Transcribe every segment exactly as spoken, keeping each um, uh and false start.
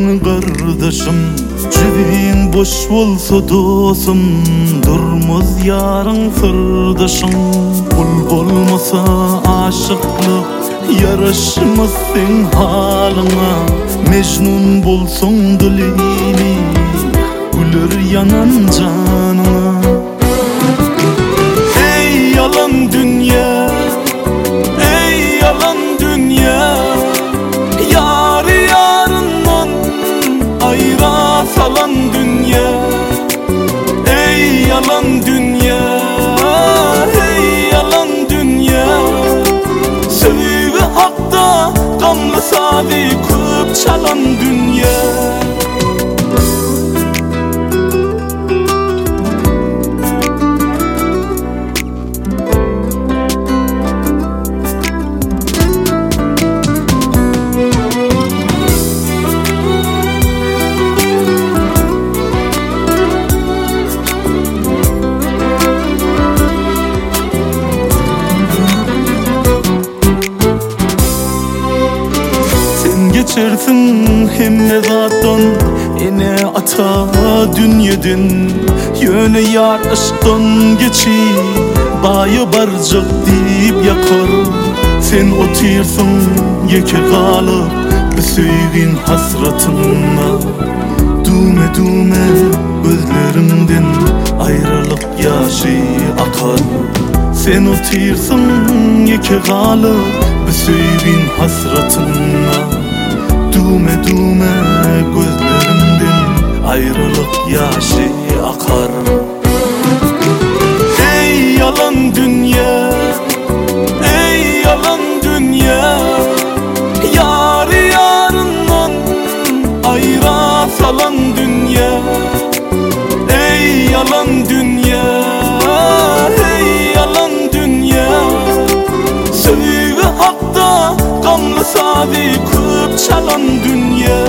seni kardeşim. Cebin boş bolsa dostum, durmaz yarın sırdaşın. Kul bolmasa aşıklık yaraşmaz sen halına. Mecnun bolsun dilini, güler yanan canına. Ey yalan dünya, ey yalan dünya, yarı yarından ayıra salan dünya. Ey yalan dünya, ey yalan dünya, sevgi hakta gamlı sadi köp çalan dünya. Geçersin hemme zattan ene ata dünyadan. Yöne yar aşktan geçi bayı barcık deyip yakar. Sen otirsin yeke kalıp bir söygin hasratınla. Düme düme gözlerimden ayrılık yaşı akar. Sen otirsin yeke kalıp bir söygin hasratınla. Düme düme gözlerimden ayrılık yaşı akar. Ey yalan dünya, ey yalan dünya, yarı yarından ayıra salan dünya. Ey yalan dünya, ey yalan dünya, sevgi hakta gamlı sadi köp çalan dünya.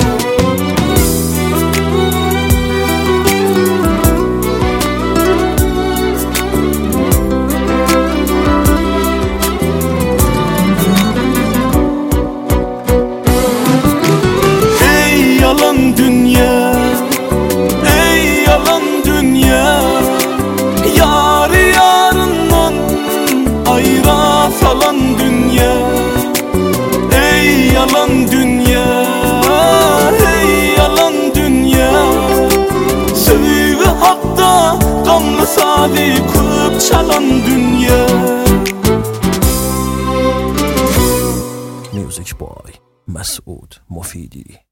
Ey yalan dünya, ey yalan dünya, yarı yarından ayıra salan dünya. Ey yalan dünya, ey yalan dünya, sevgi hakta gamlı sadi köp çalan dünya. Music Boy Masoud Mofidi.